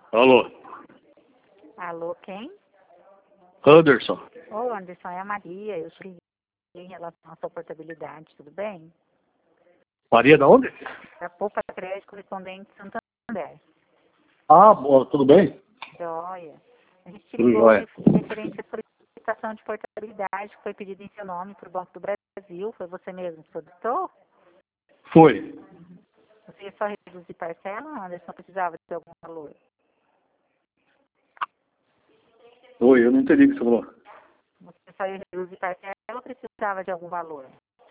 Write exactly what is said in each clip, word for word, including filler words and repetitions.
Alô? Alô, quem? Anderson. Ô, Anderson, é a Maria. Eu te liguei em relação à sua portabilidade, tudo bem? Maria da onde? Da Poupa Crédito Correspondente Santander. Ah, boa, tudo bem? Joia. A gente te Tudo ligou jóia. referente à solicitação de portabilidade que foi pedida em seu nome para o Banco do Brasil. Foi você mesmo que solicitou? Foi. Você ia só reduzir parcela, Anderson? Precisava de algum valor? Oi, eu não entendi o que você falou. Você só ia reduzir parcela ou precisava de algum valor?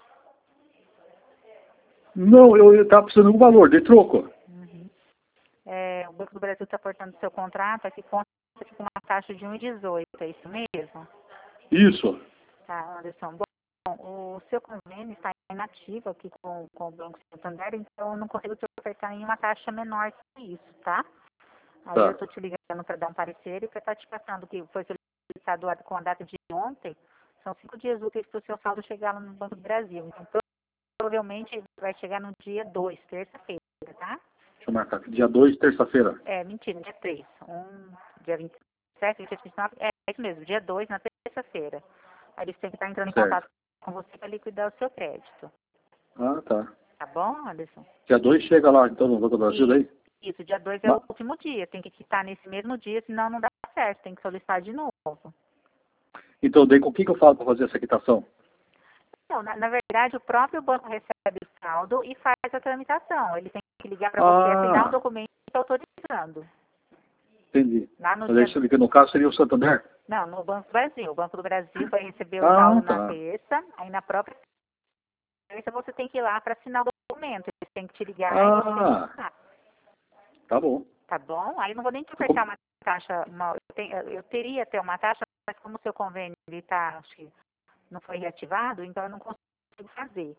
Não, eu estava precisando de um valor, de troco. Uhum. É, o Banco do Brasil está portando seu contrato, aqui conta com uma taxa de um vírgula dezoito, é isso mesmo? Isso. Tá, Anderson. Bom, o seu convênio está inativo aqui com, com o Banco Santander, então eu não consigo te ofertar nenhuma taxa menor que isso, tá? Aí eu Tá. estou te ligando para dar um parecer e para estar te passando que foi solicitado com a data de ontem, são cinco dias úteis para o seu saldo chegar lá no Banco do Brasil. Então, provavelmente vai chegar no dia dois, terça-feira, tá? Deixa eu marcar aqui. Dia dois, terça-feira. É, mentira, dia três. Um, dia vinte e sete, vinte e oito, vinte e nove. É, é isso mesmo, dia dois, na terça-feira. Aí eles têm que estar entrando em Certo. contato com você para liquidar o seu crédito. Ah, tá. Tá bom, Anderson? Dia dois chega lá, então, no Banco do Brasil, daí? Isso, dia dois é o Ma- último dia. Tem que quitar nesse mesmo dia, senão não dá certo. Tem que solicitar de novo. Então, daí com quem que eu falo para fazer essa quitação? Não, na, na verdade, o próprio banco recebe o saldo e faz a tramitação. Ele tem que ligar para você, assinar o Ah, documento autorizando. entendi. Lá no Mas aí, dia... você- que no caso, seria o Santander? Não, no Banco do Brasil. O Banco do Brasil vai receber o Ah, saldo na tá. terça, aí na própria terça você tem que ir lá para assinar o documento. Eles têm que te ligar e você Ah, assinar. tá bom. Tá bom? Aí eu não vou nem te Como- ofertar uma taxa, uma, eu, tenho- eu teria até uma taxa, mas como o seu convênio ele tá, acho que não foi reativado, então eu não consigo fazer.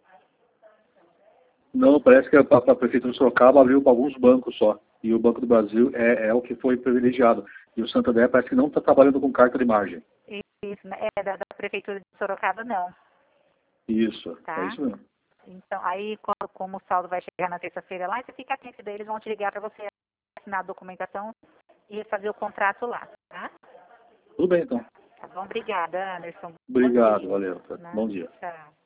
Não, parece que a, a Prefeitura de Sorocaba abriu para alguns bancos só. E o Banco do Brasil é, é o que foi privilegiado. E o Santander parece que não está trabalhando com carta de margem. Isso, né? É da, da Prefeitura de Sorocaba, não, Isso, é tá? isso mesmo. Então, aí, quando, como o saldo vai chegar na terça-feira lá, você fica atento daí, eles vão te ligar para você assinar a documentação e fazer o contrato lá, tá? Tudo bem, então. Tá bom? Obrigada, Anderson. Bom Obrigado, dia. valeu. Né? Bom dia. Tchau.